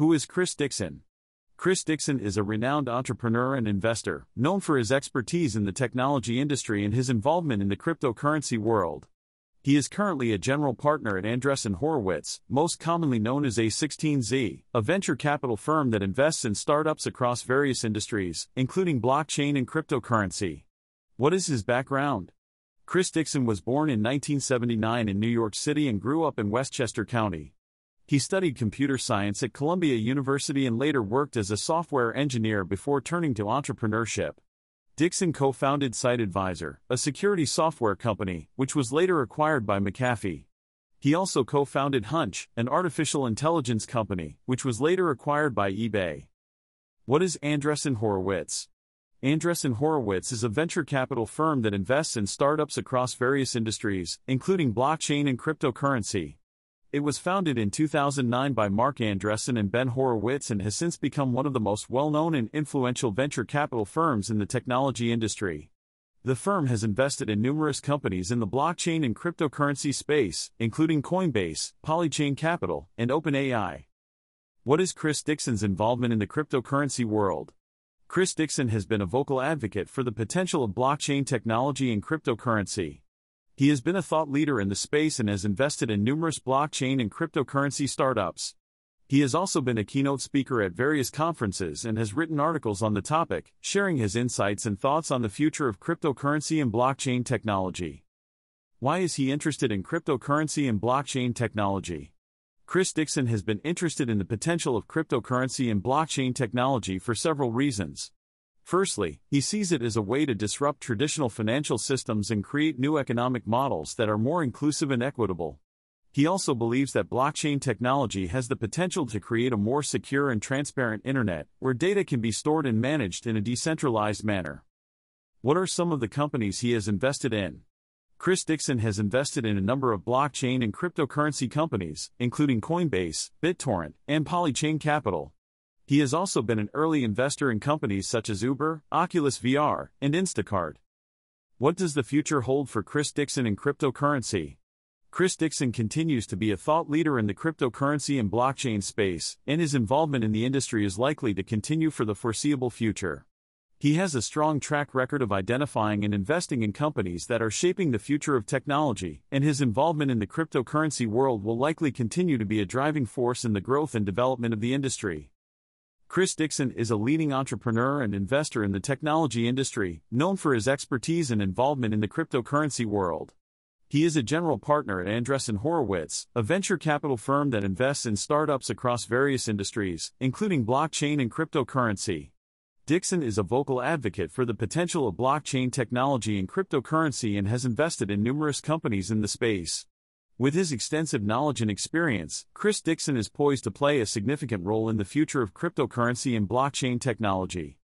Who is Chris Dixon? Chris Dixon is a renowned entrepreneur and investor, known for his expertise in the technology industry and his involvement in the cryptocurrency world. He is currently a general partner at Andreessen Horowitz, most commonly known as A16Z, a venture capital firm that invests in startups across various industries, including blockchain and cryptocurrency. What is his background? Chris Dixon was born in 1979 in New York City and grew up in Westchester County. He studied computer science at Columbia University and later worked as a software engineer before turning to entrepreneurship. Dixon co-founded SiteAdvisor, a security software company, which was later acquired by McAfee. He also co-founded Hunch, an artificial intelligence company, which was later acquired by eBay. What is Andreessen Horowitz? Andreessen Horowitz is a venture capital firm that invests in startups across various industries, including blockchain and cryptocurrency. It was founded in 2009 by Marc Andreessen and Ben Horowitz and has since become one of the most well-known and influential venture capital firms in the technology industry. The firm has invested in numerous companies in the blockchain and cryptocurrency space, including Coinbase, Polychain Capital, and OpenAI. What is Chris Dixon's involvement in the cryptocurrency world? Chris Dixon has been a vocal advocate for the potential of blockchain technology and cryptocurrency. He has been a thought leader in the space and has invested in numerous blockchain and cryptocurrency startups. He has also been a keynote speaker at various conferences and has written articles on the topic, sharing his insights and thoughts on the future of cryptocurrency and blockchain technology. Why is he interested in cryptocurrency and blockchain technology? Chris Dixon has been interested in the potential of cryptocurrency and blockchain technology for several reasons. Firstly, he sees it as a way to disrupt traditional financial systems and create new economic models that are more inclusive and equitable. He also believes that blockchain technology has the potential to create a more secure and transparent internet, where data can be stored and managed in a decentralized manner. What are some of the companies he has invested in? Chris Dixon has invested in a number of blockchain and cryptocurrency companies, including Coinbase, BitTorrent, and Polychain Capital. He has also been an early investor in companies such as Uber, Oculus VR, and Instacart. What does the future hold for Chris Dixon in cryptocurrency? Chris Dixon continues to be a thought leader in the cryptocurrency and blockchain space, and his involvement in the industry is likely to continue for the foreseeable future. He has a strong track record of identifying and investing in companies that are shaping the future of technology, and his involvement in the cryptocurrency world will likely continue to be a driving force in the growth and development of the industry. Chris Dixon is a leading entrepreneur and investor in the technology industry, known for his expertise and involvement in the cryptocurrency world. He is a general partner at Andreessen Horowitz, a venture capital firm that invests in startups across various industries, including blockchain and cryptocurrency. Dixon is a vocal advocate for the potential of blockchain technology and cryptocurrency and has invested in numerous companies in the space. With his extensive knowledge and experience, Chris Dixon is poised to play a significant role in the future of cryptocurrency and blockchain technology.